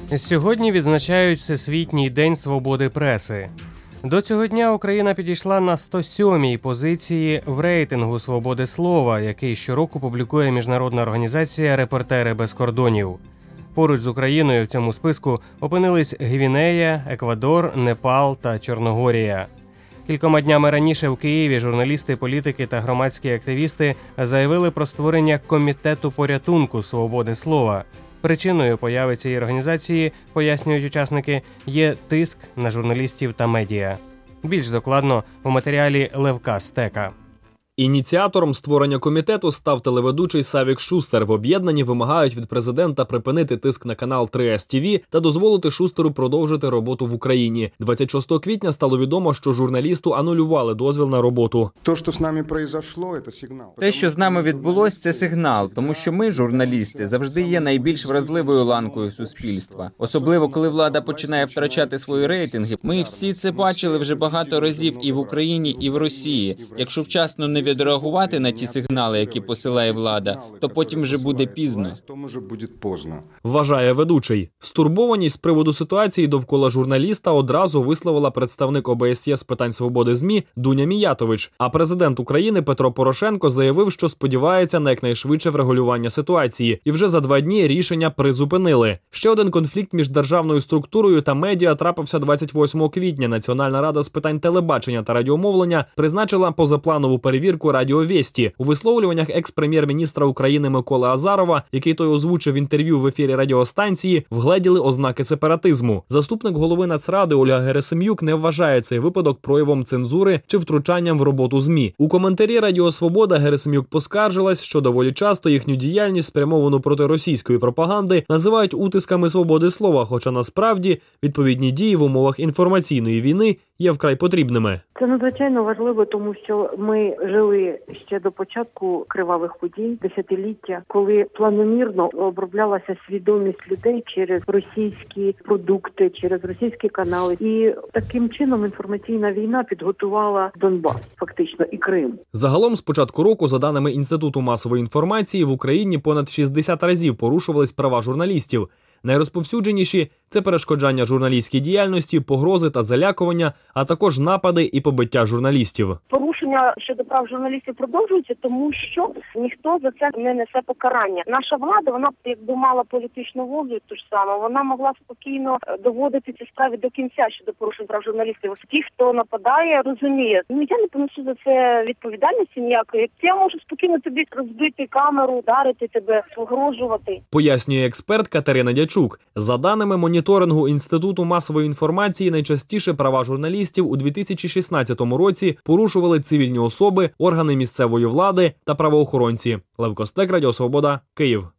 Сьогодні відзначають Всесвітній день свободи преси. До цього дня Україна підійшла на 107-й позиції в рейтингу свободи слова, який щороку публікує міжнародна організація «Репортери без кордонів». Поруч з Україною в цьому списку опинились Гвінея, Еквадор, Непал та Чорногорія. Кількома днями раніше в Києві журналісти, політики та громадські активісти заявили про створення комітету порятунку свободи слова. Причиною появи цієї організації, пояснюють учасники, є тиск на журналістів та медіа. Більш докладно у матеріалі Левка Стека. Ініціатором створення комітету став телеведучий Савік Шустер. В об'єднанні вимагають від президента припинити тиск на канал 3С ТВ та дозволити Шустеру продовжити роботу в Україні. 26 квітня стало відомо, що журналісту анулювали дозвіл на роботу. Те, що з нами відбулось, це сигнал, тому що ми, журналісти, завжди є найбільш вразливою ланкою суспільства. Особливо, коли влада починає втрачати свої рейтинги. Ми всі це бачили вже багато разів і в Україні, і в Росії. Якщо вчасно не відреагувати на ті сигнали, які посилає влада, то потім вже буде пізно. Вважає ведучий. Стурбованість з приводу ситуації довкола журналіста одразу висловила представник ОБСЄ з питань свободи ЗМІ Дуня Міятович. А президент України Петро Порошенко заявив, що сподівається на якнайшвидше врегулювання ситуації. І вже за 2 дні рішення призупинили. Ще один конфлікт між державною структурою та медіа трапився 28 квітня. Національна рада з питань телебачення та радіомовлення призначила позапланову перевірку Радіо Вєсті. У висловлюваннях екс-прем'єр-міністра України Миколи Азарова, який той озвучив інтерв'ю в ефірі радіостанції, вгледіли ознаки сепаратизму. Заступник голови Нацради Ольга Герасим'юк не вважає цей випадок проявом цензури чи втручанням в роботу ЗМІ. У коментарі Радіо Свобода Герасим'юк поскаржилась, що доволі часто їхню діяльність, спрямовану проти російської пропаганди, називають утисками свободи слова, хоча насправді відповідні дії в умовах інформаційної війни є вкрай потрібними. Це надзвичайно важливо, тому що ми жили ще до початку кривавих подій, десятиліття, коли планомірно оброблялася свідомість людей через російські продукти, через російські канали. І таким чином інформаційна війна підготувала Донбас, фактично, і Крим. Загалом з початку року, за даними Інституту масової інформації, в Україні понад 60 разів порушувались права журналістів. Найрозповсюдженіші – це перешкоджання журналістській діяльності, погрози та залякування, а також напади і побиття журналістів. Порушення щодо прав журналістів продовжуються, тому що ніхто за це не несе покарання. Наша влада, вона якби мала політичну волю, ту ж саме, вона могла спокійно доводити ці справи до кінця щодо порушень прав журналістів. Ті, хто нападає, розуміє, я не понесу за це відповідальності ніякої. Я можу спокійно тобі розбити камеру, ударити тебе, погрожувати. Пояснює експерт Катерина Дячук. За даними моніторингу Інституту масової інформації, найчастіше права журналістів у 2016 році порушували цивільні особи, органи місцевої влади та правоохоронці. Левко Стек, Радіо Свобода, Київ.